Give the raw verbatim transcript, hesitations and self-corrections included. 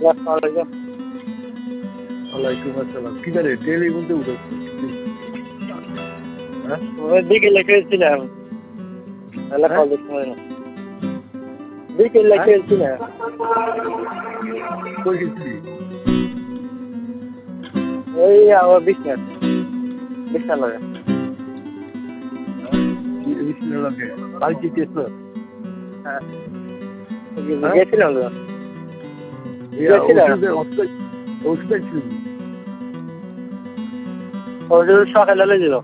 আসসালামু ওয়ালাইকুম আসসালাম। কি করে টেলিফোনতে উঠেছে? হ্যাঁ ওই বিকেলে খেলছিলাম তাহলে হ্যাঁ? কলেজ সময় না বিকেলে হ্যাঁ? খেলছিলাম কই গেছিলি? ওই আমার বিছনাথ বিছনা লাগে লাগে বাড়িতে গেছ? হ্যাঁ হ্যাঁ? গেছিলাম তো এই গেছিলাম ওষুধের ওষুধ ওষুধ ছিল ওই সকালে দিল